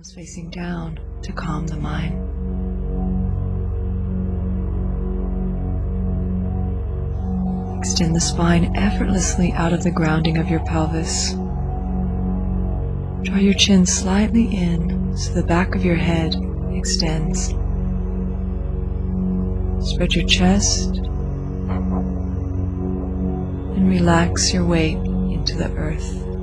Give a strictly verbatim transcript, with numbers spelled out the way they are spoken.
palms facing down to calm the mind. Extend the spine effortlessly out of the grounding of your pelvis. Draw your chin slightly in so the back of your head extends. Spread your chest and relax your weight into the earth.